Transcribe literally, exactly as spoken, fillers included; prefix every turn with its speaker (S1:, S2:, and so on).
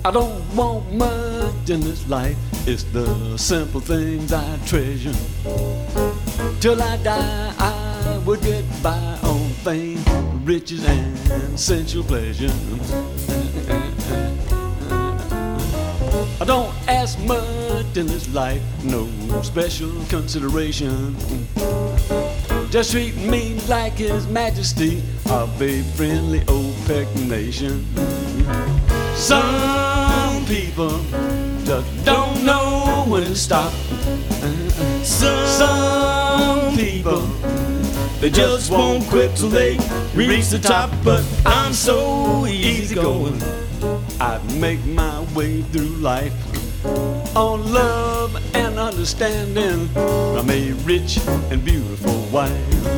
S1: I don't want much in this life. It's the simple things I treasure. Till I die, I would get by on fame, riches, and sensual pleasure. I don't ask much in this life, no special consideration. Just treat me like His Majesty of a friendly OPEC nation. Some people just don't know when to stop. Some people, they just won't quit till they reach the top. But I'm so easygoing, I make my way through life on love and understanding from a rich and beautiful wife.